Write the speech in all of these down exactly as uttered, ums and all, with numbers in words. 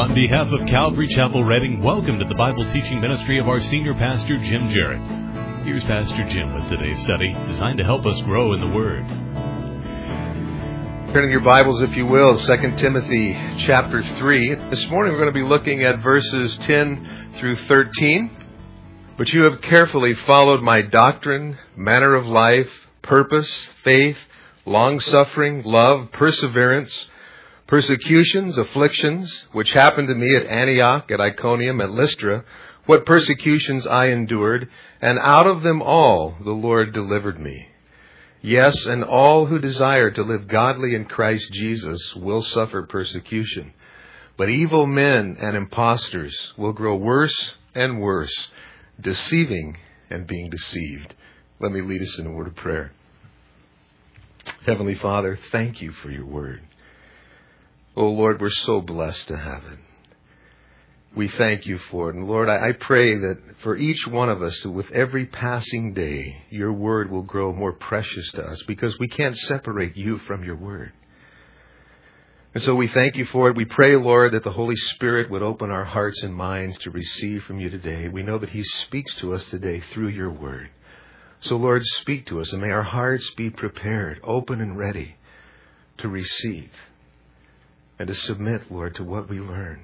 On behalf of Calvary Chapel Reading, welcome to the Bible teaching ministry of our senior pastor, Jim Jarrett. Here's Pastor Jim with today's study, designed to help us grow in the Word. Turning your Bibles, if you will, Second Timothy chapter three. This morning we're going to be looking at verses ten through thirteen. But you have carefully followed my doctrine, manner of life, purpose, faith, long-suffering, love, perseverance, persecutions, afflictions, which happened to me at Antioch, at Iconium, at Lystra, what persecutions I endured, and out of them all the Lord delivered me. Yes, and all who desire to live godly in Christ Jesus will suffer persecution. But evil men and impostors will grow worse and worse, deceiving and being deceived. Let me lead us in a word of prayer. Heavenly Father, thank you for your word. Oh Lord, we're so blessed to have it. We thank you for it. And Lord, I, I pray that for each one of us, with every passing day, your word will grow more precious to us because we can't separate you from your word. And so we thank you for it. We pray, Lord, that the Holy Spirit would open our hearts and minds to receive from you today. We know that he speaks to us today through your word. So Lord, speak to us, and may our hearts be prepared, open and ready to receive and to submit, Lord, to what we learn.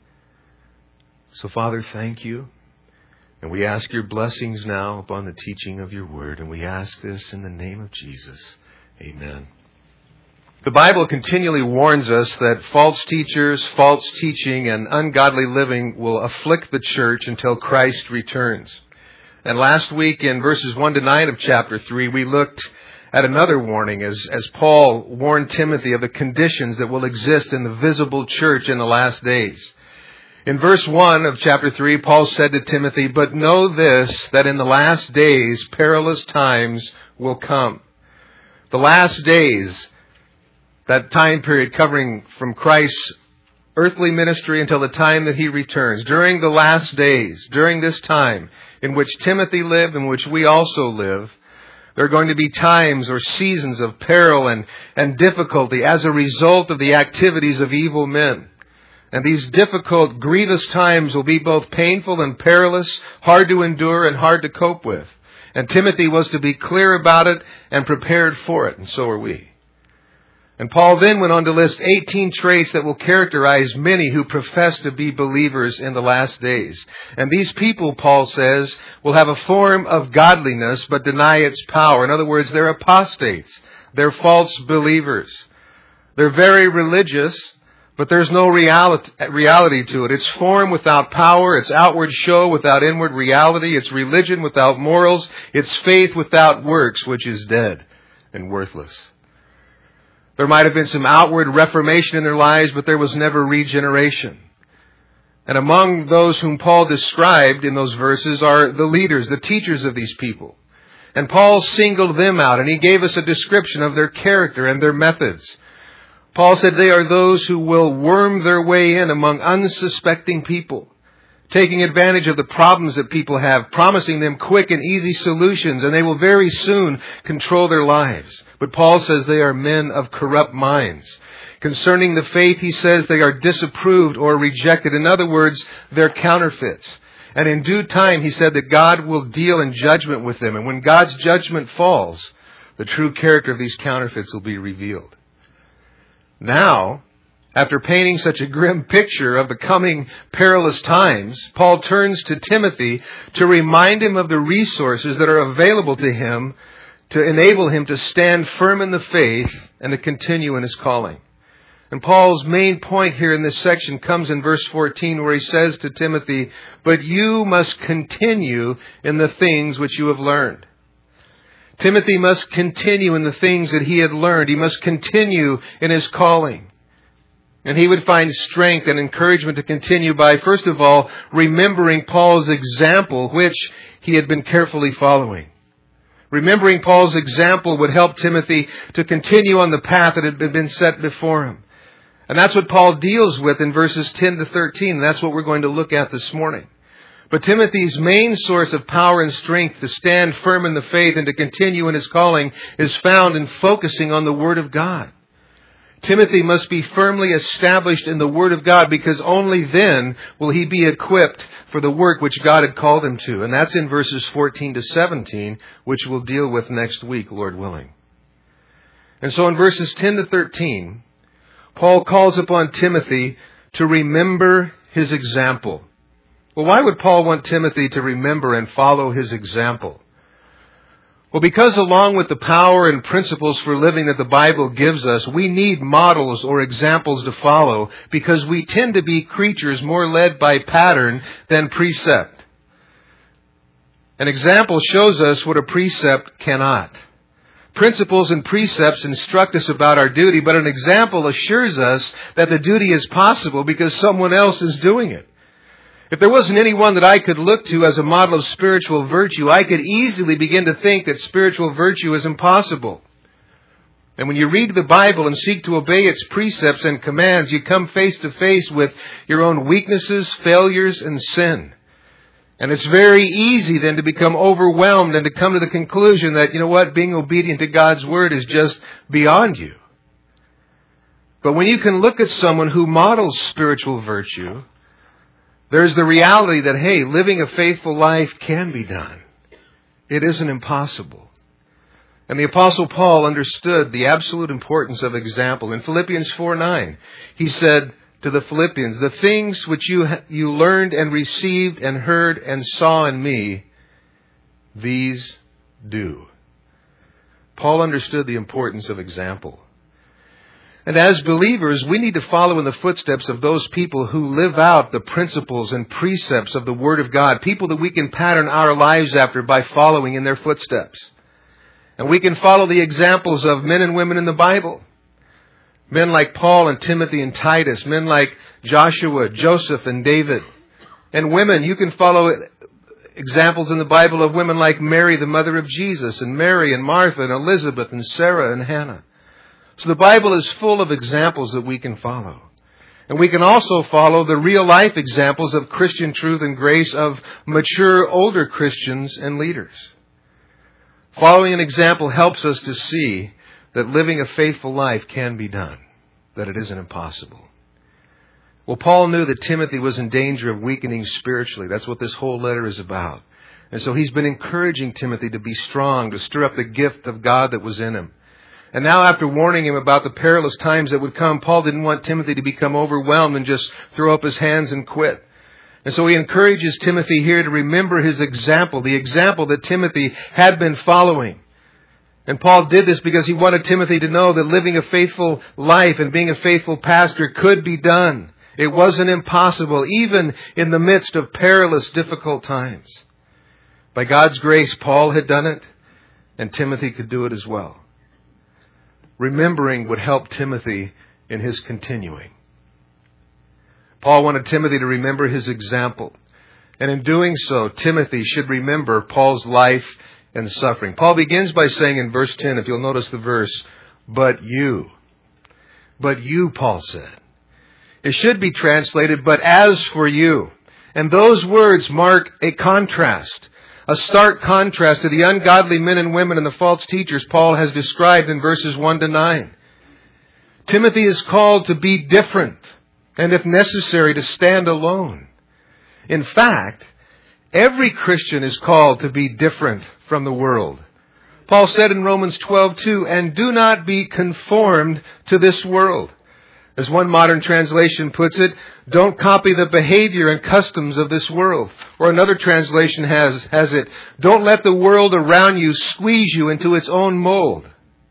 So Father, thank you. And we ask your blessings now upon the teaching of your word. And we ask this in the name of Jesus. Amen. The Bible continually warns us that false teachers, false teaching, and ungodly living will afflict the church until Christ returns. And last week in verses one to nine of chapter three, we looked at another warning as, as Paul warned Timothy of the conditions that will exist in the visible church in the last days. In verse one of chapter three, Paul said to Timothy, "But know this, that in the last days perilous times will come." The last days, that time period covering from Christ's earthly ministry until the time that he returns. During the last days, during this time in which Timothy lived and which we also live, there are going to be times or seasons of peril and, and difficulty as a result of the activities of evil men. And these difficult, grievous times will be both painful and perilous, hard to endure and hard to cope with. And Timothy was to be clear about it and prepared for it, and so are we. And Paul then went on to list eighteen traits that will characterize many who profess to be believers in the last days. And these people, Paul says, will have a form of godliness but deny its power. In other words, they're apostates. They're false believers. They're very religious, but there's no reality, reality to it. It's form without power. It's outward show without inward reality. It's religion without morals. It's faith without works, which is dead and worthless. There might have been some outward reformation in their lives, but there was never regeneration. And among those whom Paul described in those verses are the leaders, the teachers of these people. And Paul singled them out, and he gave us a description of their character and their methods. Paul said they are those who will worm their way in among unsuspecting people, taking advantage of the problems that people have, promising them quick and easy solutions, and they will very soon control their lives. But Paul says they are men of corrupt minds. Concerning the faith, he says they are disapproved or rejected. In other words, they're counterfeits. And in due time, he said that God will deal in judgment with them. And when God's judgment falls, the true character of these counterfeits will be revealed. Now, after painting such a grim picture of the coming perilous times, Paul turns to Timothy to remind him of the resources that are available to him to enable him to stand firm in the faith and to continue in his calling. And Paul's main point here in this section comes in verse fourteen, where he says to Timothy, "But you must continue in the things which you have learned." Timothy must continue in the things that he had learned. He must continue in his calling. And he would find strength and encouragement to continue by, first of all, remembering Paul's example, which he had been carefully following. Remembering Paul's example would help Timothy to continue on the path that had been set before him. And that's what Paul deals with in verses ten to thirteen. That's what we're going to look at this morning. But Timothy's main source of power and strength to stand firm in the faith and to continue in his calling is found in focusing on the Word of God. Timothy must be firmly established in the Word of God, because only then will he be equipped for the work which God had called him to. And that's in verses fourteen to seventeen, which we'll deal with next week, Lord willing. And so in verses ten to thirteen, Paul calls upon Timothy to remember his example. Well, why would Paul want Timothy to remember and follow his example? Well, because along with the power and principles for living that the Bible gives us, we need models or examples to follow, because we tend to be creatures more led by pattern than precept. An example shows us what a precept cannot. Principles and precepts instruct us about our duty, but an example assures us that the duty is possible because someone else is doing it. If there wasn't anyone that I could look to as a model of spiritual virtue, I could easily begin to think that spiritual virtue is impossible. And when you read the Bible and seek to obey its precepts and commands, you come face to face with your own weaknesses, failures, and sin. And it's very easy then to become overwhelmed and to come to the conclusion that, you know what, being obedient to God's Word is just beyond you. But when you can look at someone who models spiritual virtue, there's the reality that, hey, living a faithful life can be done. It isn't impossible. And the Apostle Paul understood the absolute importance of example. In Philippians four nine, he said to the Philippians, "The things which you you learned and received and heard and saw in me, these do." Paul understood the importance of example. And as believers, we need to follow in the footsteps of those people who live out the principles and precepts of the Word of God, people that we can pattern our lives after by following in their footsteps. And we can follow the examples of men and women in the Bible. Men like Paul and Timothy and Titus, men like Joshua, Joseph, and David. And women, you can follow examples in the Bible of women like Mary, the mother of Jesus, and Mary and Martha and Elizabeth and Sarah and Hannah. So the Bible is full of examples that we can follow. And we can also follow the real life examples of Christian truth and grace of mature older Christians and leaders. Following an example helps us to see that living a faithful life can be done, that it isn't impossible. Well, Paul knew that Timothy was in danger of weakening spiritually. That's what this whole letter is about. And so he's been encouraging Timothy to be strong, to stir up the gift of God that was in him. And now, after warning him about the perilous times that would come, Paul didn't want Timothy to become overwhelmed and just throw up his hands and quit. And so he encourages Timothy here to remember his example, the example that Timothy had been following. And Paul did this because he wanted Timothy to know that living a faithful life and being a faithful pastor could be done. It wasn't impossible, even in the midst of perilous, difficult times. By God's grace, Paul had done it, and Timothy could do it as well. Remembering would help Timothy in his continuing. Paul wanted Timothy to remember his example. And in doing so, Timothy should remember Paul's life and suffering. Paul begins by saying in verse ten, if you'll notice the verse, "But you." But you, Paul said. It should be translated, "But as for you." And those words mark a contrast. A stark contrast to the ungodly men and women and the false teachers Paul has described in verses one to nine. Timothy is called to be different and, if necessary, to stand alone. In fact, every Christian is called to be different from the world. Paul said in Romans twelve two, "And do not be conformed to this world." As one modern translation puts it, don't copy the behavior and customs of this world. Or another translation has, has it, don't let the world around you squeeze you into its own mold.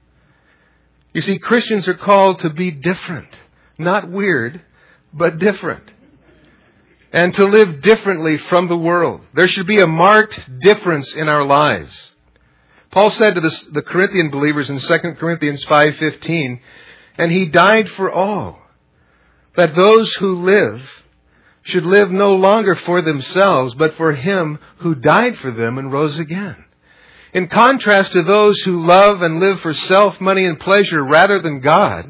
You see, Christians are called to be different. Not weird, but different. And to live differently from the world. There should be a marked difference in our lives. Paul said to the, the Corinthian believers in Second Corinthians five fifteen, "And he died for all, that those who live should live no longer for themselves, but for him who died for them and rose again." In contrast to those who love and live for self, money, and pleasure rather than God,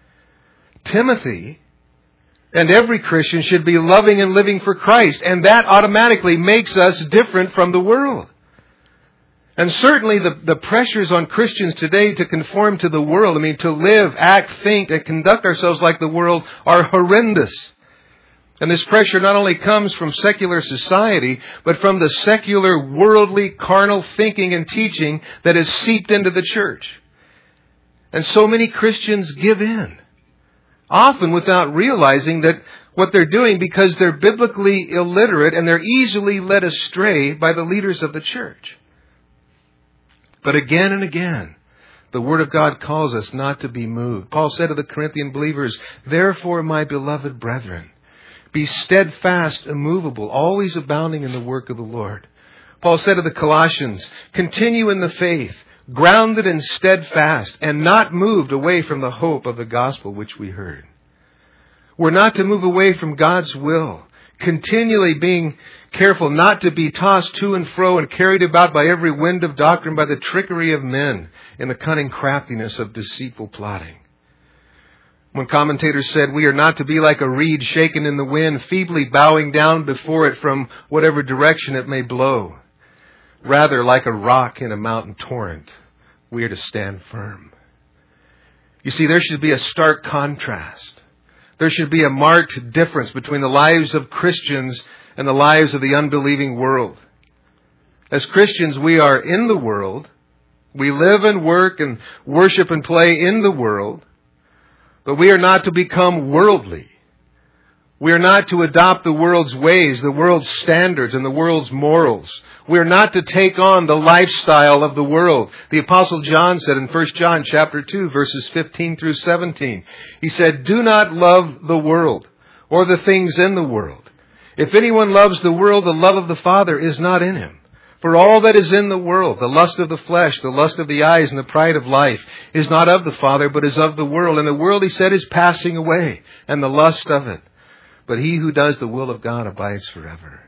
Timothy and every Christian should be loving and living for Christ, and that automatically makes us different from the world. And certainly the, the pressures on Christians today to conform to the world, I mean, to live, act, think, and conduct ourselves like the world are horrendous. And this pressure not only comes from secular society, but from the secular, worldly, carnal thinking and teaching that has seeped into the church. And so many Christians give in, often without realizing that what they're doing because they're biblically illiterate and they're easily led astray by the leaders of the church. But again and again, the Word of God calls us not to be moved. Paul said to the Corinthian believers, "Therefore, my beloved brethren, be steadfast, immovable, always abounding in the work of the Lord." Paul said to the Colossians, "Continue in the faith, grounded and steadfast, and not moved away from the hope of the gospel which we heard." We're not to move away from God's will, continually being careful not to be tossed to and fro and carried about by every wind of doctrine, by the trickery of men and the cunning craftiness of deceitful plotting. When commentators said we are not to be like a reed shaken in the wind, feebly bowing down before it from whatever direction it may blow. Rather, like a rock in a mountain torrent, we are to stand firm. You see, there should be a stark contrast. There should be a marked difference between the lives of Christians and the lives of the unbelieving world. As Christians, we are in the world. We live and work and worship and play in the world. But we are not to become worldly. We are not to adopt the world's ways, the world's standards, and the world's morals. We are not to take on the lifestyle of the world. The Apostle John said in First John chapter two, verses fifteen through seventeen, he said, "Do not love the world or the things in the world. If anyone loves the world, the love of the Father is not in him. For all that is in the world, the lust of the flesh, the lust of the eyes, and the pride of life, is not of the Father, but is of the world. And the world," he said, "is passing away, and the lust of it. But he who does the will of God abides forever."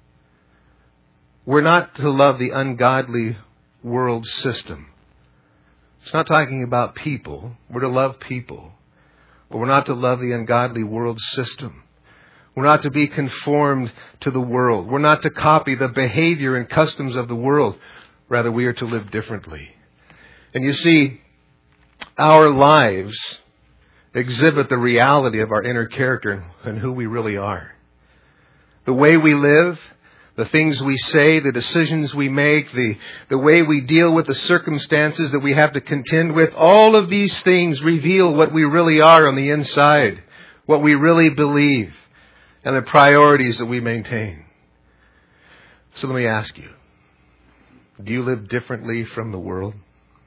We're not to love the ungodly world system. It's not talking about people. We're to love people. But we're not to love the ungodly world system. We're not to be conformed to the world. We're not to copy the behavior and customs of the world. Rather, we are to live differently. And you see, our lives exhibit the reality of our inner character and who we really are. The way we live, the things we say, the decisions we make, the, the way we deal with the circumstances that we have to contend with, all of these things reveal what we really are on the inside, what we really believe, and the priorities that we maintain. So let me ask you, do you live differently from the world?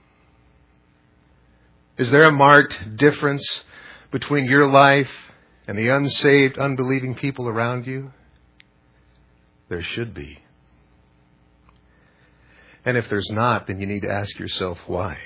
Is there a marked difference between your life and the unsaved, unbelieving people around you? There should be. And if there's not, then you need to ask yourself why.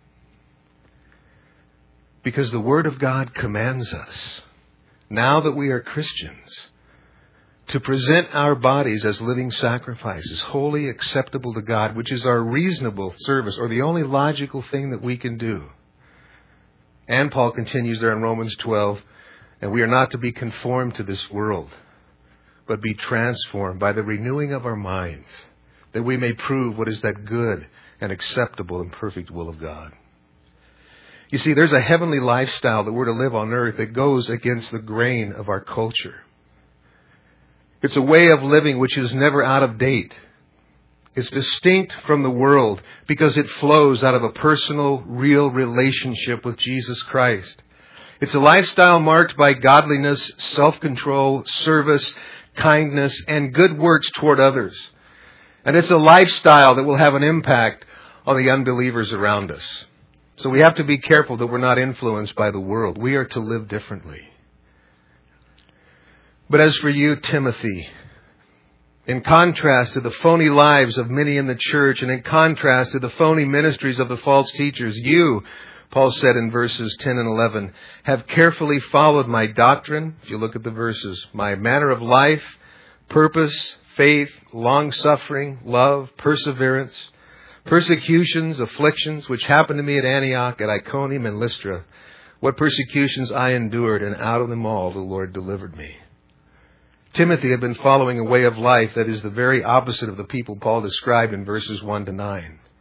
Because the Word of God commands us, now that we are Christians, to present our bodies as living sacrifices, wholly acceptable to God, which is our reasonable service, or the only logical thing that we can do. And Paul continues there in Romans twelve, and we are not to be conformed to this world, but be transformed by the renewing of our minds, that we may prove what is that good and acceptable and perfect will of God. You see, there's a heavenly lifestyle that we're to live on earth that goes against the grain of our culture. It's a way of living which is never out of date. It's distinct from the world because it flows out of a personal, real relationship with Jesus Christ. It's a lifestyle marked by godliness, self-control, service, kindness, and good works toward others. And it's a lifestyle that will have an impact on the unbelievers around us. So we have to be careful that we're not influenced by the world. We are to live differently. But as for you, Timothy, in contrast to the phony lives of many in the church and in contrast to the phony ministries of the false teachers, you, Paul said in verses ten and eleven, have carefully followed my doctrine. If you look at the verses, my manner of life, purpose, faith, long-suffering, love, perseverance, persecutions, afflictions, which happened to me at Antioch, at Iconium, and Lystra. What persecutions I endured, and out of them all the Lord delivered me. Timothy had been following a way of life that is the very opposite of the people Paul described in verses one to nine.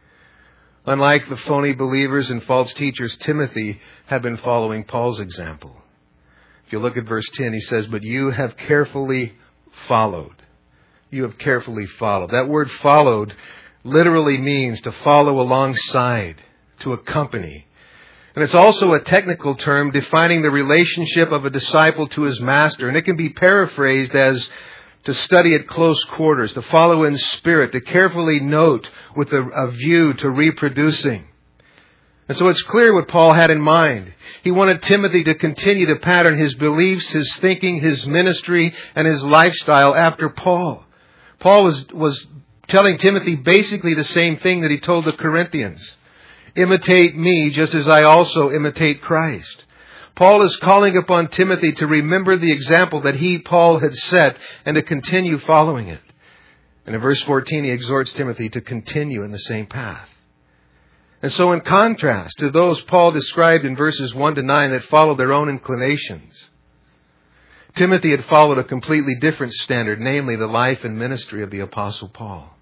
Unlike the phony believers and false teachers, Timothy had been following Paul's example. If you look at verse ten, he says, "But you have carefully followed." You have carefully followed. That word followed literally means to follow alongside, to accompany. And it's also a technical term defining the relationship of a disciple to his master. And it can be paraphrased as to study at close quarters, to follow in spirit, to carefully note with a, a view to reproducing. And so it's clear what Paul had in mind. He wanted Timothy to continue to pattern his beliefs, his thinking, his ministry, and his lifestyle after Paul. Paul was, was telling Timothy basically the same thing that he told the Corinthians. Imitate me just as I also imitate Christ. Paul is calling upon Timothy to remember the example that he, Paul, had set and to continue following it. And in verse fourteen, he exhorts Timothy to continue in the same path. And so in contrast to those Paul described in verses one to nine that followed their own inclinations, Timothy had followed a completely different standard, namely the life and ministry of the Apostle Paul.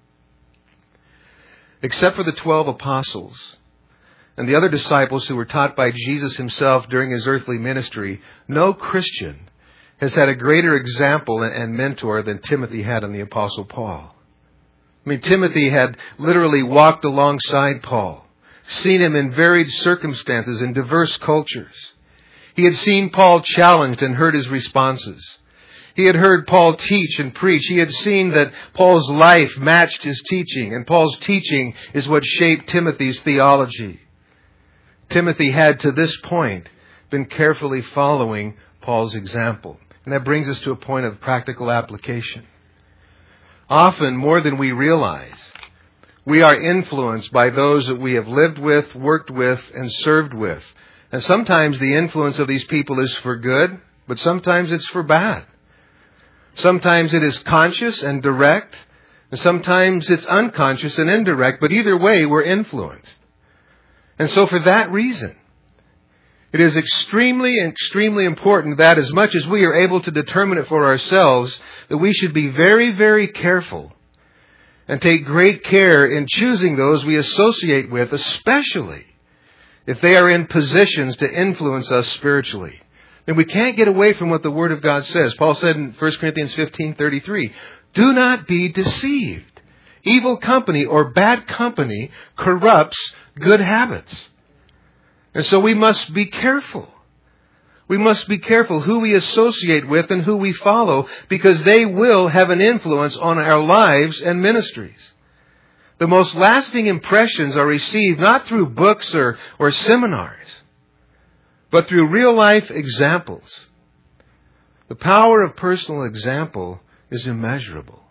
Except for the twelve apostles and the other disciples who were taught by Jesus himself during his earthly ministry, no Christian has had a greater example and mentor than Timothy had in the Apostle Paul. I mean, Timothy had literally walked alongside Paul, seen him in varied circumstances in diverse cultures. He had seen Paul challenged and heard his responses. He had heard Paul teach and preach. He had seen that Paul's life matched his teaching, and Paul's teaching is what shaped Timothy's theology. Timothy had, to this point, been carefully following Paul's example. And that brings us to a point of practical application. Often, more than we realize, we are influenced by those that we have lived with, worked with, and served with. And sometimes the influence of these people is for good, but sometimes it's for bad. Sometimes it is conscious and direct, and sometimes it's unconscious and indirect, but either way, we're influenced. And so for that reason, it is extremely, extremely important that as much as we are able to determine it for ourselves, that we should be very, very careful and take great care in choosing those we associate with, especially if they are in positions to influence us spiritually. Then we can't get away from what the Word of God says. Paul said in First Corinthians fifteen thirty-three, "Do not be deceived. Evil company or bad company corrupts good habits." And so we must be careful. We must be careful who we associate with and who we follow, because they will have an influence on our lives and ministries. The most lasting impressions are received not through books or, or seminars, but through real-life examples. The power of personal example is immeasurable.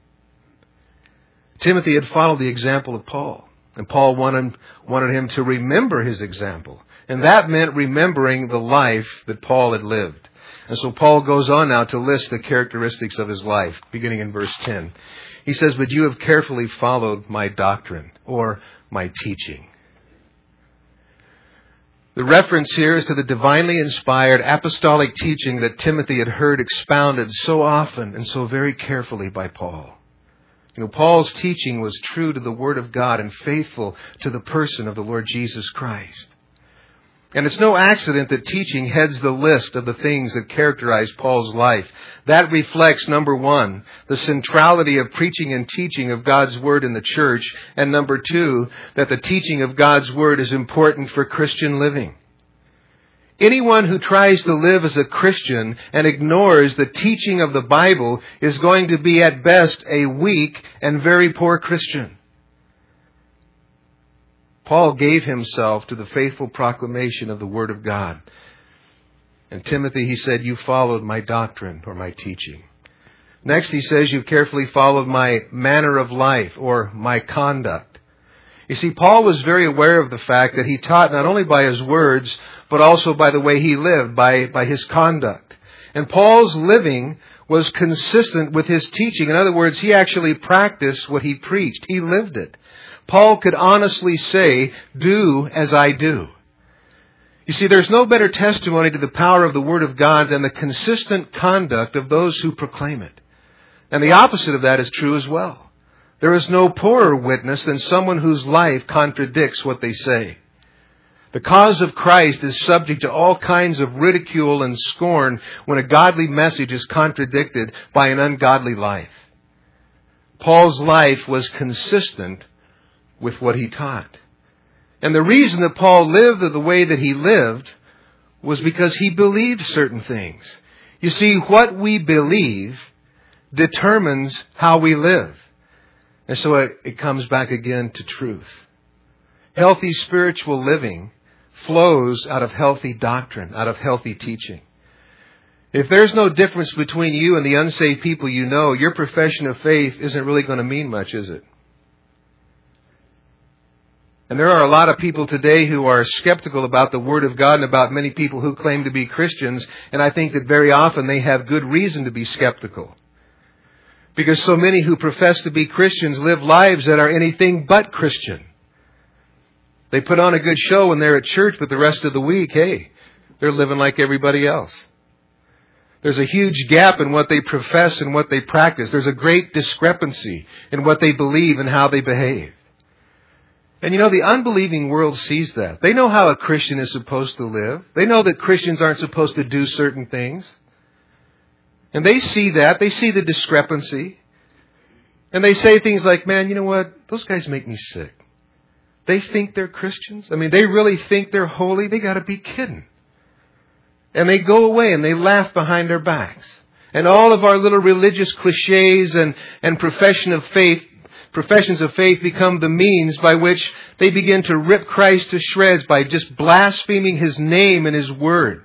Timothy had followed the example of Paul, and Paul wanted, wanted him to remember his example. And that meant remembering the life that Paul had lived. And so Paul goes on now to list the characteristics of his life, beginning in verse ten. He says, "But you have carefully followed my doctrine," or my teaching. The reference here is to the divinely inspired apostolic teaching that Timothy had heard expounded so often and so very carefully by Paul. You know, Paul's teaching was true to the Word of God and faithful to the person of the Lord Jesus Christ. And it's no accident that teaching heads the list of the things that characterize Paul's life. That reflects, number one, the centrality of preaching and teaching of God's Word in the church. And number two, that the teaching of God's Word is important for Christian living. Anyone who tries to live as a Christian and ignores the teaching of the Bible is going to be at best a weak and very poor Christian. Paul gave himself to the faithful proclamation of the Word of God. And Timothy, he said, "You followed my doctrine," or my teaching. Next, he says, "You carefully followed my manner of life," or my conduct. You see, Paul was very aware of the fact that he taught not only by his words, but also by the way he lived, by, by his conduct. And Paul's living was consistent with his teaching. In other words, he actually practiced what he preached. He lived it. Paul could honestly say, "Do as I do." You see, there's no better testimony to the power of the Word of God than the consistent conduct of those who proclaim it. And the opposite of that is true as well. There is no poorer witness than someone whose life contradicts what they say. The cause of Christ is subject to all kinds of ridicule and scorn when a godly message is contradicted by an ungodly life. Paul's life was consistent with what he taught. And the reason that Paul lived the way that he lived was because he believed certain things. You see, what we believe determines how we live. And so it, it comes back again to truth. Healthy spiritual living flows out of healthy doctrine, out of healthy teaching. If there's no difference between you and the unsaved people you know, your profession of faith isn't really going to mean much, is it? And there are a lot of people today who are skeptical about the Word of God and about many people who claim to be Christians, and I think that very often they have good reason to be skeptical. Because so many who profess to be Christians live lives that are anything but Christian. They put on a good show when they're at church, but the rest of the week, hey, they're living like everybody else. There's a huge gap in what they profess and what they practice. There's a great discrepancy in what they believe and how they behave. And you know, the unbelieving world sees that. They know how a Christian is supposed to live. They know that Christians aren't supposed to do certain things. And they see that. They see the discrepancy. And they say things like, man, you know what? Those guys make me sick. They think they're Christians. I mean, they really think they're holy. They got to be kidding. And they go away and they laugh behind our backs. And all of our little religious cliches and, and profession of faith, professions of faith become the means by which they begin to rip Christ to shreds by just blaspheming His name and His word.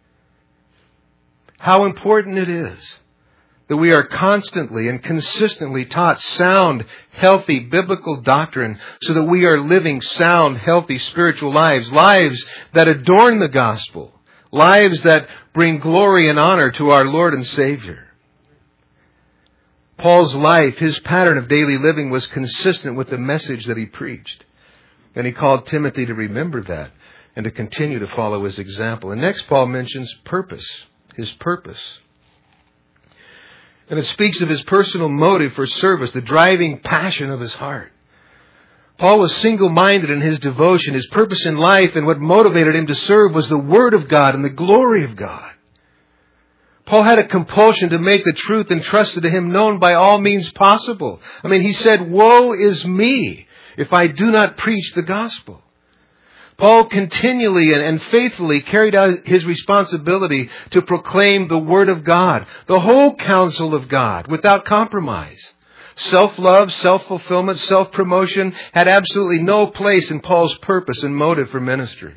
How important it is that we are constantly and consistently taught sound, healthy, biblical doctrine so that we are living sound, healthy, spiritual lives, lives that adorn the gospel, lives that bring glory and honor to our Lord and Savior. Paul's life, his pattern of daily living was consistent with the message that he preached. And he called Timothy to remember that and to continue to follow his example. And next Paul mentions purpose, his purpose. And it speaks of his personal motive for service, the driving passion of his heart. Paul was single-minded in his devotion. His purpose in life and what motivated him to serve was the Word of God and the glory of God. Paul had a compulsion to make the truth entrusted to him known by all means possible. I mean, he said, woe is me if I do not preach the gospel. Paul continually and faithfully carried out his responsibility to proclaim the Word of God, the whole counsel of God, without compromise. Self-love, self-fulfillment, self-promotion had absolutely no place in Paul's purpose and motive for ministry.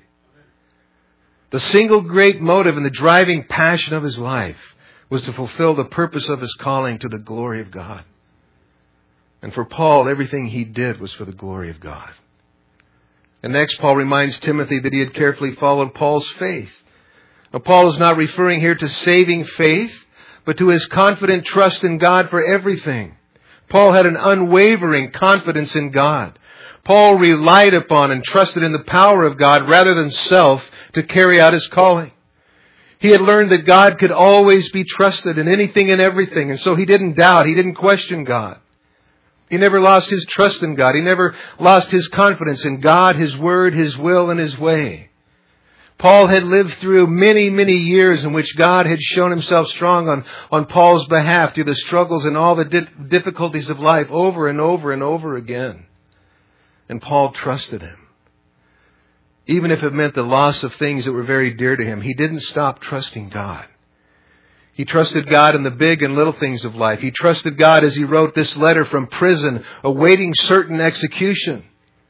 The single great motive and the driving passion of his life was to fulfill the purpose of his calling to the glory of God. And for Paul, everything he did was for the glory of God. And next, Paul reminds Timothy that he had carefully followed Paul's faith. Now, Paul is not referring here to saving faith, but to his confident trust in God for everything. Paul had an unwavering confidence in God. Paul relied upon and trusted in the power of God rather than self to carry out his calling. He had learned that God could always be trusted in anything and everything, and so he didn't doubt, he didn't question God. He never lost his trust in God. He never lost his confidence in God, His Word, His will, and His way. Paul had lived through many, many years in which God had shown Himself strong on, on Paul's behalf through the struggles and all the di- difficulties of life over and over and over again. And Paul trusted Him. Even if it meant the loss of things that were very dear to him, he didn't stop trusting God. He trusted God in the big and little things of life. He trusted God as he wrote this letter from prison, awaiting certain execution.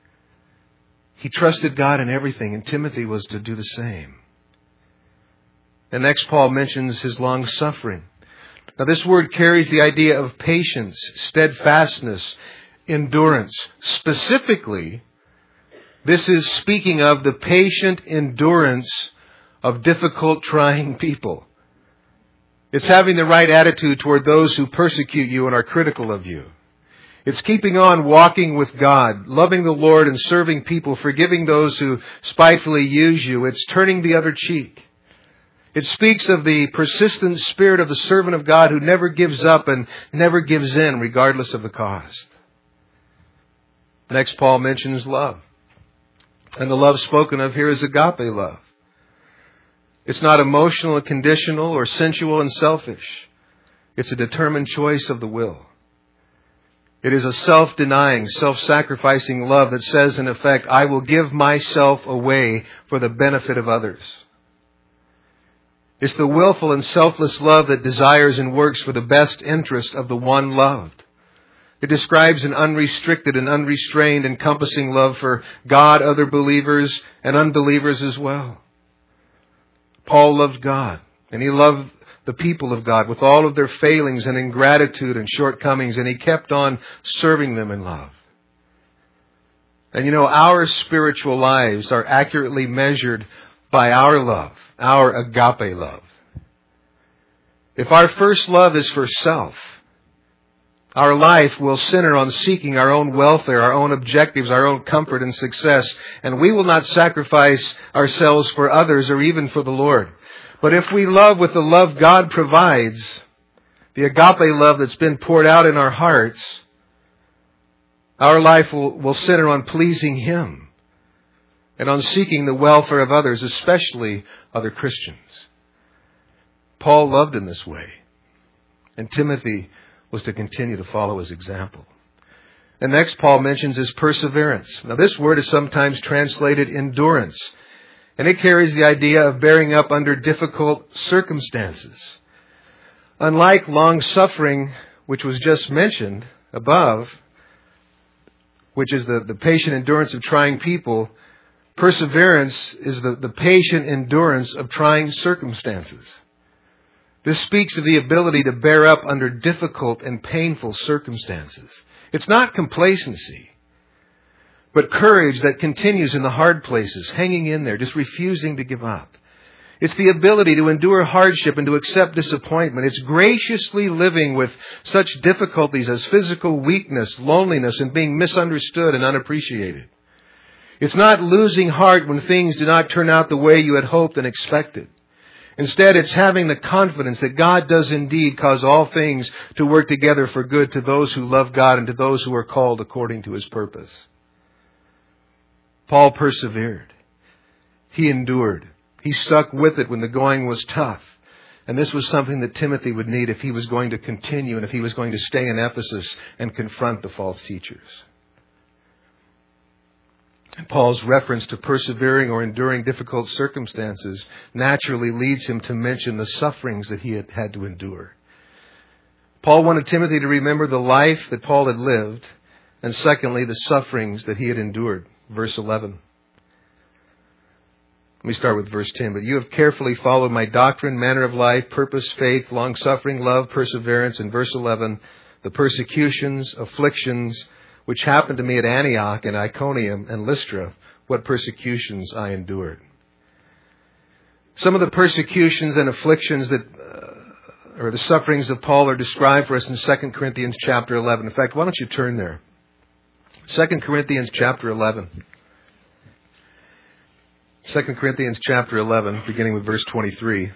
He trusted God in everything, and Timothy was to do the same. And next, Paul mentions his long suffering. Now, this word carries the idea of patience, steadfastness, endurance. Specifically, this is speaking of the patient endurance of difficult, trying people. It's having the right attitude toward those who persecute you and are critical of you. It's keeping on walking with God, loving the Lord and serving people, forgiving those who spitefully use you. It's turning the other cheek. It speaks of the persistent spirit of the servant of God who never gives up and never gives in regardless of the cost. Next, Paul mentions love. And the love spoken of here is agape love. It's not emotional and conditional or sensual and selfish. It's a determined choice of the will. It is a self-denying, self-sacrificing love that says, in effect, I will give myself away for the benefit of others. It's the willful and selfless love that desires and works for the best interest of the one loved. It describes an unrestricted and unrestrained, encompassing love for God, other believers, and unbelievers as well. Paul loved God, and he loved the people of God with all of their failings and ingratitude and shortcomings, and he kept on serving them in love. And you know, our spiritual lives are accurately measured by our love, our agape love. If our first love is for self, our life will center on seeking our own welfare, our own objectives, our own comfort and success, and we will not sacrifice ourselves for others or even for the Lord. But if we love with the love God provides, the agape love that's been poured out in our hearts, our life will, will center on pleasing Him and on seeking the welfare of others, especially other Christians. Paul loved in this way, and Timothy was to continue to follow his example. And next, Paul mentions his perseverance. Now, this word is sometimes translated endurance, and it carries the idea of bearing up under difficult circumstances. Unlike long-suffering, which was just mentioned above, which is the, the patient endurance of trying people, perseverance is the, the patient endurance of trying circumstances. This speaks of the ability to bear up under difficult and painful circumstances. It's not complacency, but courage that continues in the hard places, hanging in there, just refusing to give up. It's the ability to endure hardship and to accept disappointment. It's graciously living with such difficulties as physical weakness, loneliness, and being misunderstood and unappreciated. It's not losing heart when things do not turn out the way you had hoped and expected. Instead, it's having the confidence that God does indeed cause all things to work together for good to those who love God and to those who are called according to His purpose. Paul persevered. He endured. He stuck with it when the going was tough. And this was something that Timothy would need if he was going to continue and if he was going to stay in Ephesus and confront the false teachers. And Paul's reference to persevering or enduring difficult circumstances naturally leads him to mention the sufferings that he had had to endure. Paul wanted Timothy to remember the life that Paul had lived, and secondly, the sufferings that he had endured. Verse eleven. Let me start with verse ten. But you have carefully followed my doctrine, manner of life, purpose, faith, long-suffering, love, perseverance. In verse eleven, the persecutions, afflictions, which happened to me at Antioch and Iconium and Lystra, what persecutions I endured. Some of the persecutions and afflictions that, uh, or the sufferings of Paul are described for us in Second Corinthians chapter eleven. In fact, why don't you turn there? Second Corinthians chapter eleven. Second Corinthians chapter eleven, beginning with verse twenty-three.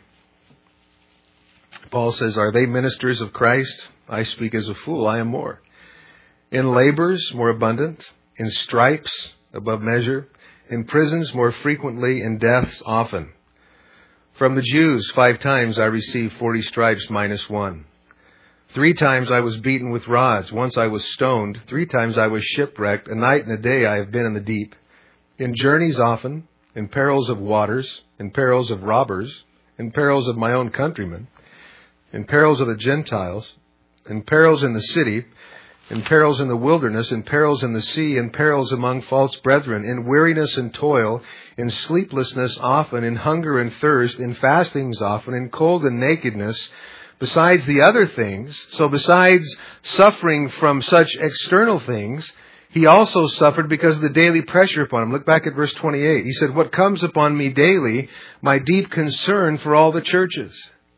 Paul says, are they ministers of Christ? I speak as a fool, I am more. In labors, more abundant. In stripes, above measure. In prisons, more frequently. In deaths, often. From the Jews, five times I received forty stripes minus one. Three times I was beaten with rods. Once I was stoned. Three times I was shipwrecked. A night and a day I have been in the deep. In journeys often. In perils of waters. In perils of robbers. In perils of my own countrymen. In perils of the Gentiles. In perils in the city. In perils in the wilderness, in perils in the sea, in perils among false brethren, in weariness and toil, in sleeplessness often, in hunger and thirst, in fastings often, in cold and nakedness, besides the other things. So besides suffering from such external things, he also suffered because of the daily pressure upon him. Look back at verse twenty-eight. He said, what comes upon me daily, my deep concern for all the churches.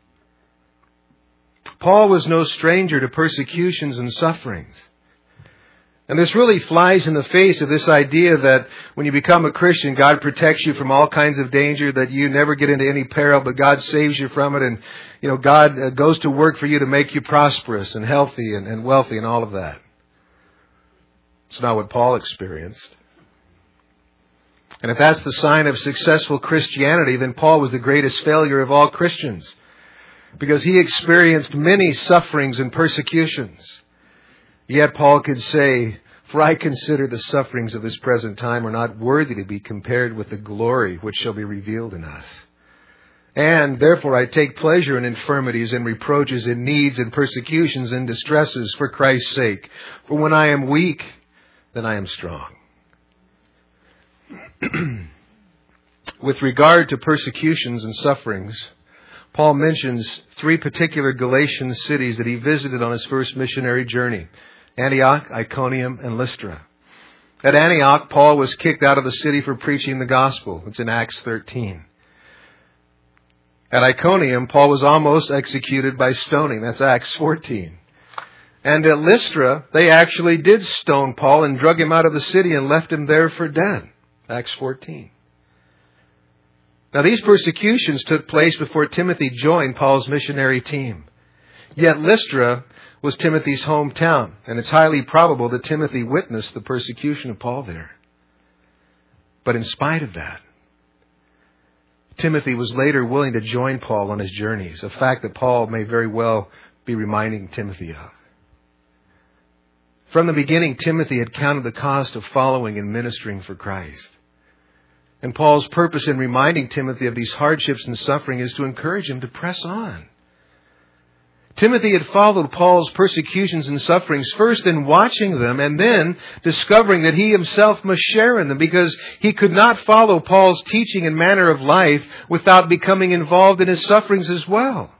Paul was no stranger to persecutions and sufferings. And this really flies in the face of this idea that when you become a Christian, God protects you from all kinds of danger, that you never get into any peril, but God saves you from it. And, you know, God goes to work for you to make you prosperous and healthy and, and wealthy and all of that. It's not what Paul experienced. And if that's the sign of successful Christianity, then Paul was the greatest failure of all Christians, because he experienced many sufferings and persecutions. Yet Paul could say, "For I consider the sufferings of this present time are not worthy to be compared with the glory which shall be revealed in us. And therefore I take pleasure in infirmities and reproaches, in needs and persecutions and distresses for Christ's sake. For when I am weak, then I am strong." With regard to persecutions and sufferings, Paul mentions three particular Galatian cities that he visited on his first missionary journey: Antioch, Iconium, and Lystra. At Antioch, Paul was kicked out of the city for preaching the gospel. It's in Acts thirteen. At Iconium, Paul was almost executed by stoning. That's Acts fourteen. And at Lystra, they actually did stone Paul and drug him out of the city and left him there for dead. Acts fourteen. Now, these persecutions took place before Timothy joined Paul's missionary team. Yet Lystra was Timothy's hometown, and it's highly probable that Timothy witnessed the persecution of Paul there. But in spite of that, Timothy was later willing to join Paul on his journeys, a fact that Paul may very well be reminding Timothy of. From the beginning, Timothy had counted the cost of following and ministering for Christ. And Paul's purpose in reminding Timothy of these hardships and suffering is to encourage him to press on. Timothy had followed Paul's persecutions and sufferings first in watching them, and then discovering that he himself must share in them, because he could not follow Paul's teaching and manner of life without becoming involved in his sufferings as well.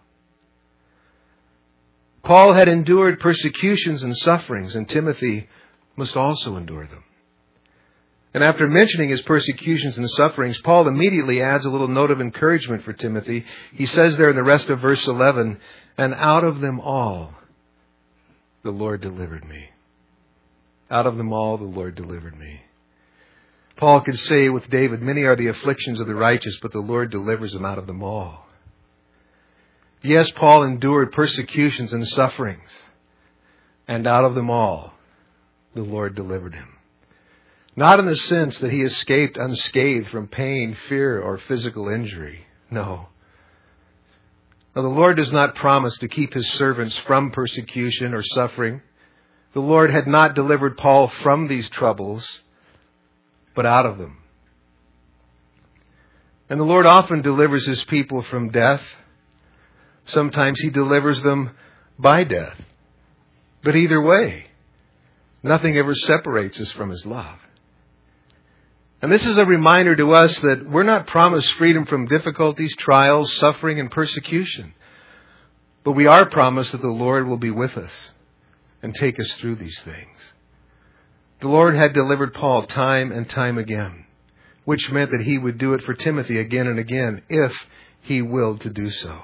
Paul had endured persecutions and sufferings, and Timothy must also endure them. And after mentioning his persecutions and sufferings, Paul immediately adds a little note of encouragement for Timothy. He says there in the rest of verse eleven, "And out of them all, the Lord delivered me." Out of them all, the Lord delivered me. Paul could say with David, "Many are the afflictions of the righteous, but the Lord delivers them out of them all." Yes, Paul endured persecutions and sufferings, and out of them all, the Lord delivered him. Not in the sense that he escaped unscathed from pain, fear, or physical injury. No. Now, the Lord does not promise to keep His servants from persecution or suffering. The Lord had not delivered Paul from these troubles, but out of them. And the Lord often delivers His people from death. Sometimes He delivers them by death. But either way, nothing ever separates us from His love. And this is a reminder to us that we're not promised freedom from difficulties, trials, suffering, and persecution. But we are promised that the Lord will be with us and take us through these things. The Lord had delivered Paul time and time again, which meant that He would do it for Timothy again and again if He willed to do so.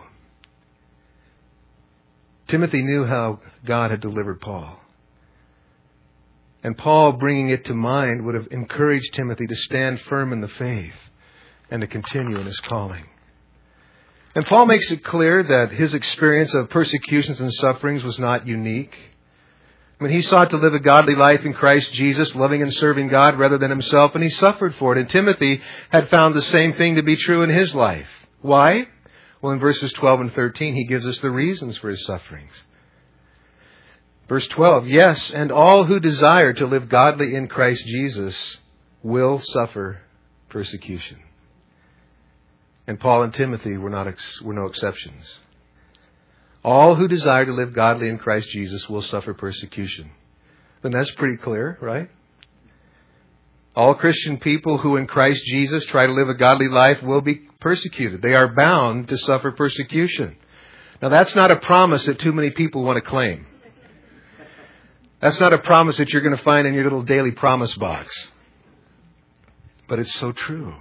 Timothy knew how God had delivered Paul. And Paul, bringing it to mind, would have encouraged Timothy to stand firm in the faith and to continue in his calling. And Paul makes it clear that his experience of persecutions and sufferings was not unique. I mean, he sought to live a godly life in Christ Jesus, loving and serving God rather than himself, and he suffered for it. And Timothy had found the same thing to be true in his life. Why? Well, in verses twelve and thirteen, he gives us the reasons for his sufferings. Verse twelve, "Yes, and all who desire to live godly in Christ Jesus will suffer persecution." And Paul and Timothy were not ex- were no exceptions. All who desire to live godly in Christ Jesus will suffer persecution. Then that's pretty clear, right? All Christian people who in Christ Jesus try to live a godly life will be persecuted. They are bound to suffer persecution. Now, that's not a promise that too many people want to claim. That's not a promise that you're going to find in your little daily promise box. But it's so true.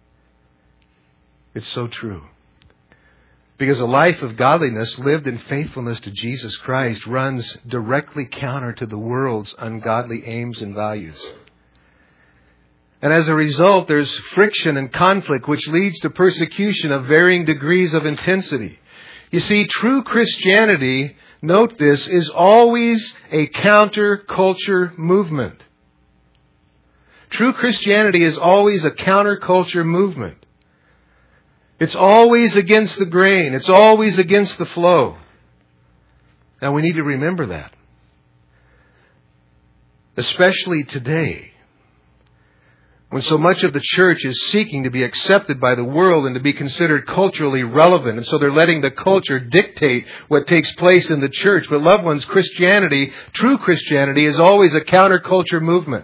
It's so true. Because a life of godliness lived in faithfulness to Jesus Christ runs directly counter to the world's ungodly aims and values. And as a result, there's friction and conflict, which leads to persecution of varying degrees of intensity. You see, true Christianity, note this, is always a counter-culture movement. True Christianity is always a counterculture movement. It's always against the grain. It's always against the flow. Now we need to remember that. Especially today, when so much of the church is seeking to be accepted by the world and to be considered culturally relevant. And so they're letting the culture dictate what takes place in the church. But loved ones, Christianity, true Christianity, is always a counterculture movement.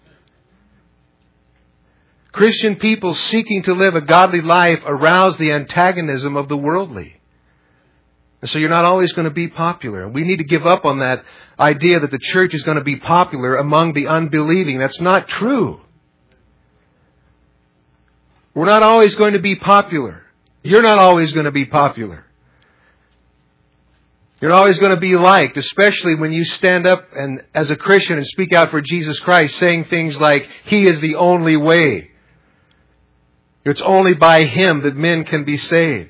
Christian people seeking to live a godly life arouse the antagonism of the worldly. And so you're not always going to be popular. We need to give up on that idea that the church is going to be popular among the unbelieving. That's not true. We're not always going to be popular. You're not always going to be popular. You're not always going to be liked, especially when you stand up and as a Christian and speak out for Jesus Christ, saying things like, He is the only way. It's only by Him that men can be saved.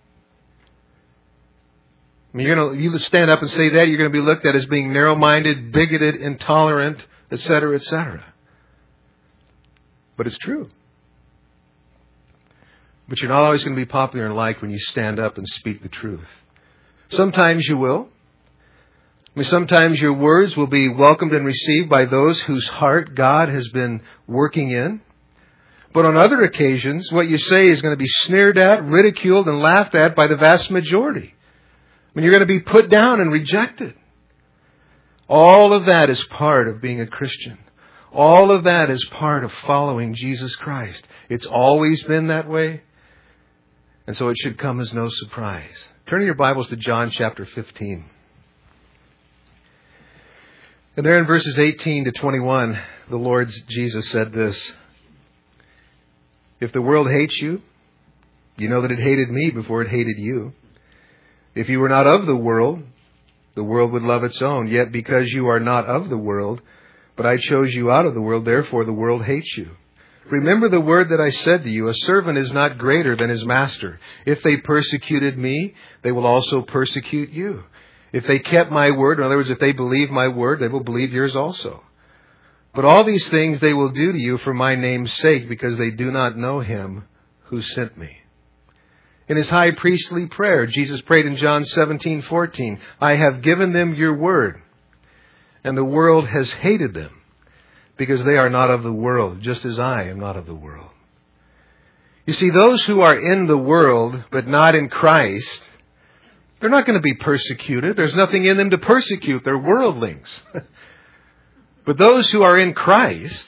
I mean, you're going to, you stand up and say that, you're going to be looked at as being narrow-minded, bigoted, intolerant, et cetera, et cetera. But it's true. But you're not always going to be popular and liked when you stand up and speak the truth. Sometimes you will. I mean, sometimes your words will be welcomed and received by those whose heart God has been working in. But on other occasions, what you say is going to be sneered at, ridiculed, and laughed at by the vast majority. I mean, you're going to be put down and rejected. All of that is part of being a Christian. All of that is part of following Jesus Christ. It's always been that way. And so it should come as no surprise. Turn your Bibles to John chapter fifteen. And there in verses eighteen to twenty-one, the Lord Jesus said this. If the world hates you, you know that it hated me before it hated you. If you were not of the world, the world would love its own. Yet because you are not of the world, but I chose you out of the world, therefore the world hates you. Remember the word that I said to you, a servant is not greater than his master. If they persecuted me, they will also persecute you. If they kept my word, in other words, if they believe my word, they will believe yours also. But all these things they will do to you for my name's sake, because they do not know him who sent me. In his high priestly prayer, Jesus prayed in John seventeen fourteen, I have given them your word, and the world has hated them, because they are not of the world, just as I am not of the world. You see, those who are in the world, but not in Christ, they're not going to be persecuted. There's nothing in them to persecute. They're worldlings. But those who are in Christ,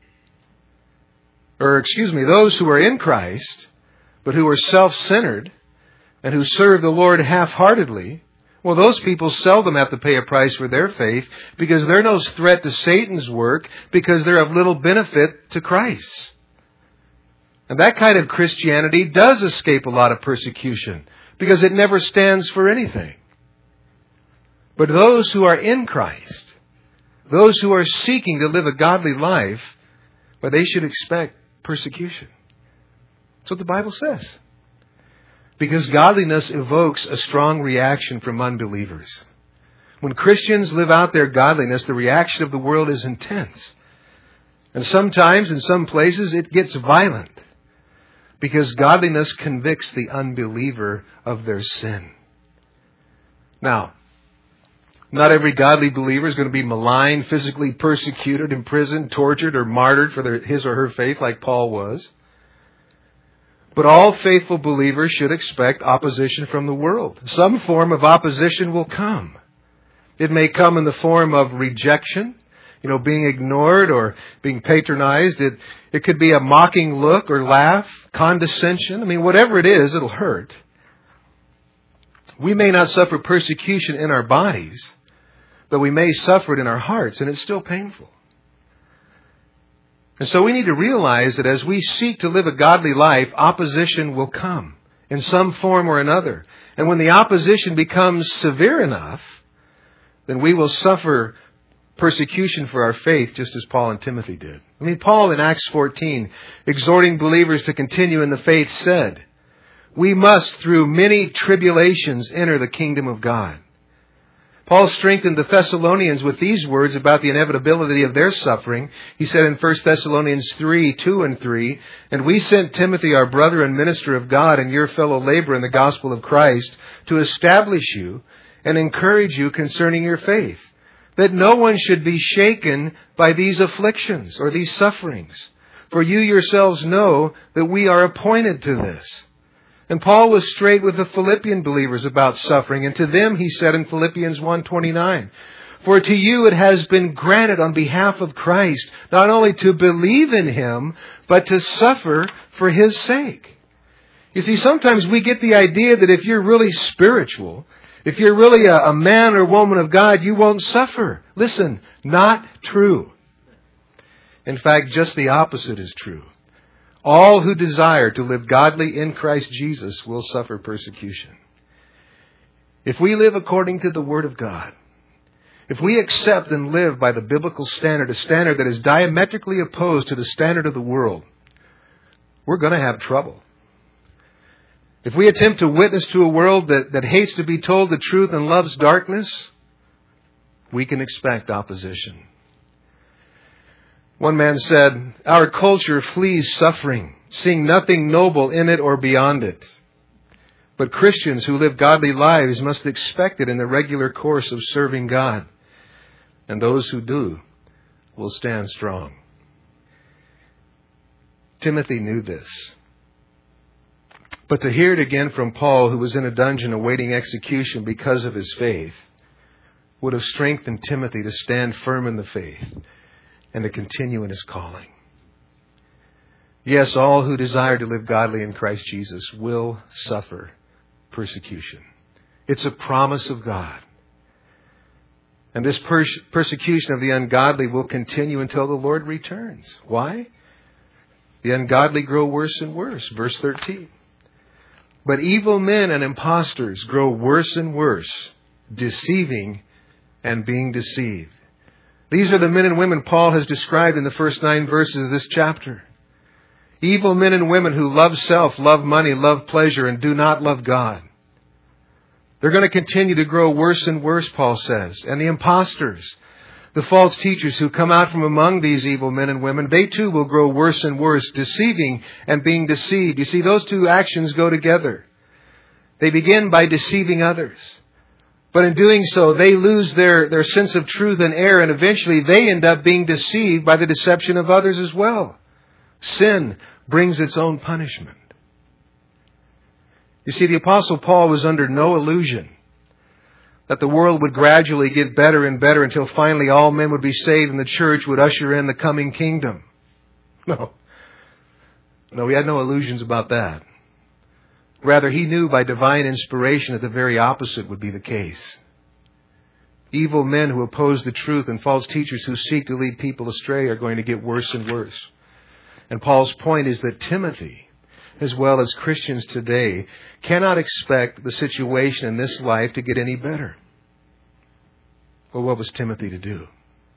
or excuse me, those who are in Christ, but who are self-centered and who serve the Lord half-heartedly, well, those people seldom have to pay a price for their faith because they're no threat to Satan's work because they're of little benefit to Christ. And that kind of Christianity does escape a lot of persecution because it never stands for anything. But those who are in Christ, those who are seeking to live a godly life, well, they should expect persecution. That's what the Bible says. Because godliness evokes a strong reaction from unbelievers. When Christians live out their godliness, the reaction of the world is intense. And sometimes, in some places, it gets violent. Because godliness convicts the unbeliever of their sin. Now, not every godly believer is going to be maligned, physically persecuted, imprisoned, tortured, or martyred for their, his or her faith like Paul was. But all faithful believers should expect opposition from the world. Some form of opposition will come. It may come in the form of rejection, you know, being ignored or being patronized. It, it could be a mocking look or laugh, condescension. I mean, whatever it is, it'll hurt. We may not suffer persecution in our bodies, but we may suffer it in our hearts, and it's still painful. And so we need to realize that as we seek to live a godly life, opposition will come in some form or another. And when the opposition becomes severe enough, then we will suffer persecution for our faith, just as Paul and Timothy did. I mean, Paul in Acts fourteen, exhorting believers to continue in the faith, said, we must through many tribulations enter the kingdom of God. Paul strengthened the Thessalonians with these words about the inevitability of their suffering. He said in First Thessalonians three, two and three, "And we sent Timothy, our brother and minister of God and your fellow laborer in the gospel of Christ, to establish you and encourage you concerning your faith, that no one should be shaken by these afflictions or these sufferings. For you yourselves know that we are appointed to this." And Paul was straight with the Philippian believers about suffering. And to them he said in Philippians one twenty-nine, "For to you it has been granted on behalf of Christ, not only to believe in Him, but to suffer for His sake." You see, sometimes we get the idea that if you're really spiritual, if you're really a, a man or woman of God, you won't suffer. Listen, not true. In fact, just the opposite is true. All who desire to live godly in Christ Jesus will suffer persecution. If we live according to the Word of God, if we accept and live by the biblical standard, a standard that is diametrically opposed to the standard of the world, we're going to have trouble. If we attempt to witness to a world that, that hates to be told the truth and loves darkness, we can expect opposition. One man said, "Our culture flees suffering, seeing nothing noble in it or beyond it. But Christians who live godly lives must expect it in the regular course of serving God. And those who do will stand strong." Timothy knew this. But to hear it again from Paul, who was in a dungeon awaiting execution because of his faith, would have strengthened Timothy to stand firm in the faith and to continue in his calling. Yes, all who desire to live godly in Christ Jesus will suffer persecution. It's a promise of God. And this pers- persecution of the ungodly will continue until the Lord returns. Why? The ungodly grow worse and worse. Verse thirteen. "But evil men and impostors grow worse and worse, deceiving and being deceived." These are the men and women Paul has described in the first nine verses of this chapter. Evil men and women who love self, love money, love pleasure, and do not love God. They're going to continue to grow worse and worse, Paul says. And the impostors, the false teachers who come out from among these evil men and women, they too will grow worse and worse, deceiving and being deceived. You see, those two actions go together. They begin by deceiving others. But in doing so, they lose their, their sense of truth and error, and eventually they end up being deceived by the deception of others as well. Sin brings its own punishment. You see, the Apostle Paul was under no illusion that the world would gradually get better and better until finally all men would be saved and the church would usher in the coming kingdom. No. No, he had no illusions about that. Rather, he knew by divine inspiration that the very opposite would be the case. Evil men who oppose the truth and false teachers who seek to lead people astray are going to get worse and worse. And Paul's point is that Timothy, as well as Christians today, cannot expect the situation in this life to get any better. Well, what was Timothy to do?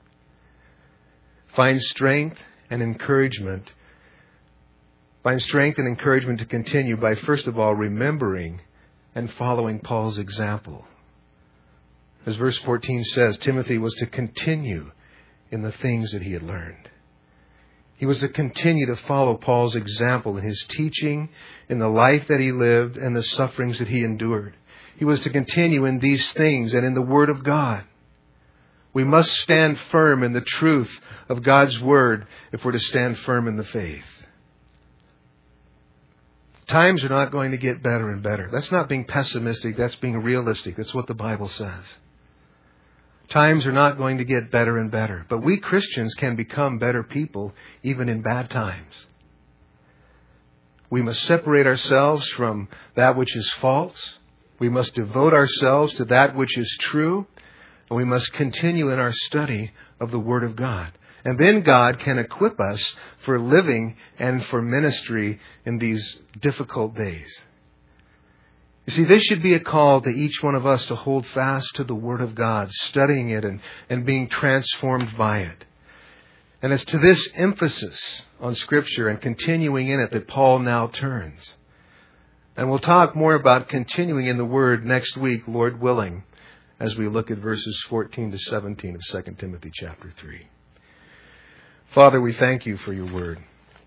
Find strength and encouragement Find strength and encouragement to continue by, first of all, remembering and following Paul's example. As verse fourteen says, Timothy was to continue in the things that he had learned. He was to continue to follow Paul's example in his teaching, in the life that he lived, and the sufferings that he endured. He was to continue in these things and in the Word of God. We must stand firm in the truth of God's Word if we're to stand firm in the faith. Times are not going to get better and better. That's not being pessimistic. That's being realistic. That's what the Bible says. Times are not going to get better and better. But we Christians can become better people even in bad times. We must separate ourselves from that which is false. We must devote ourselves to that which is true. And we must continue in our study of the Word of God. And then God can equip us for living and for ministry in these difficult days. You see, this should be a call to each one of us to hold fast to the Word of God, studying it and, and being transformed by it. And it's to this emphasis on Scripture and continuing in it that Paul now turns. And we'll talk more about continuing in the Word next week, Lord willing, as we look at verses fourteen to seventeen of Second Timothy chapter three. Father, we thank you for your word.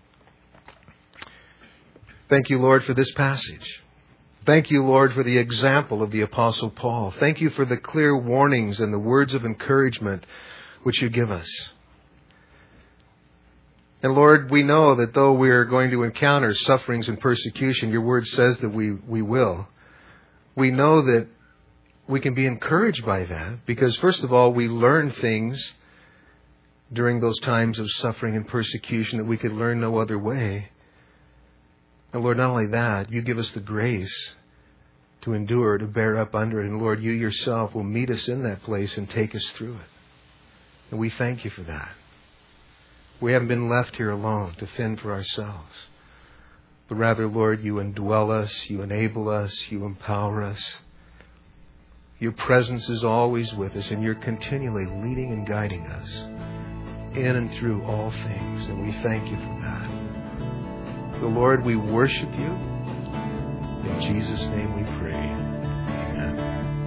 Thank you, Lord, for this passage. Thank you, Lord, for the example of the Apostle Paul. Thank you for the clear warnings and the words of encouragement which you give us. And Lord, we know that though we are going to encounter sufferings and persecution, your word says that we, we will. We know that we can be encouraged by that because, first of all, we learn things during those times of suffering and persecution that we could learn no other way. And Lord, not only that, you give us the grace to endure, to bear up under it. And Lord, you yourself will meet us in that place and take us through it. And we thank you for that. We haven't been left here alone to fend for ourselves. But rather, Lord, you indwell us, you enable us, you empower us. Your presence is always with us, and you're continually leading and guiding us in and through all things. And we thank you for that. So, Lord, we worship you. In Jesus' name we pray. Amen.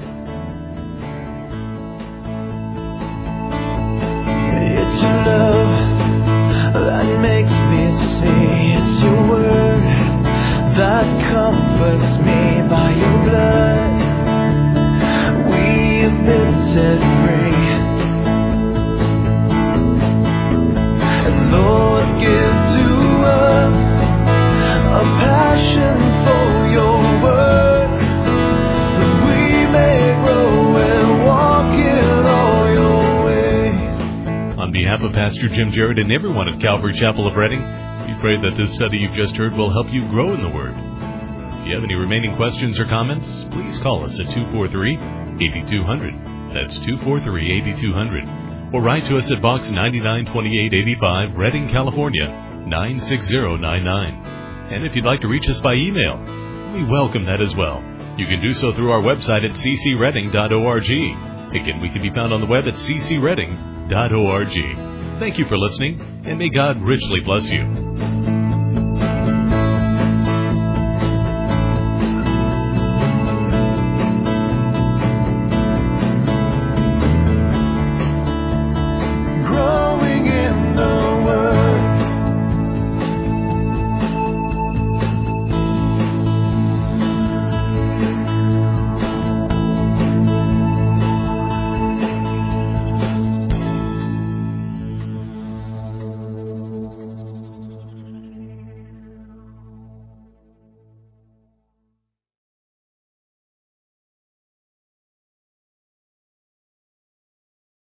It's your love that makes me see. It's your word that comforts me. By your blood we have been set free. And Lord, give to us a passion for your word, that we may grow and walk in all your ways. On behalf of Pastor Jim Jarrett and everyone at Calvary Chapel of Reading, we pray that this study you've just heard will help you grow in the Word. If you have any remaining questions or comments, please call us at two four three, eight two zero zero. That's two four three, eight two zero zero. Or write to us at Box ninety-nine twenty-eight eighty-five, Reading, California, nine six zero nine nine. And if you'd like to reach us by email, we welcome that as well. You can do so through our website at c c reading dot org. Again, we can be found on the web at c c reading dot org. Thank you for listening, and may God richly bless you.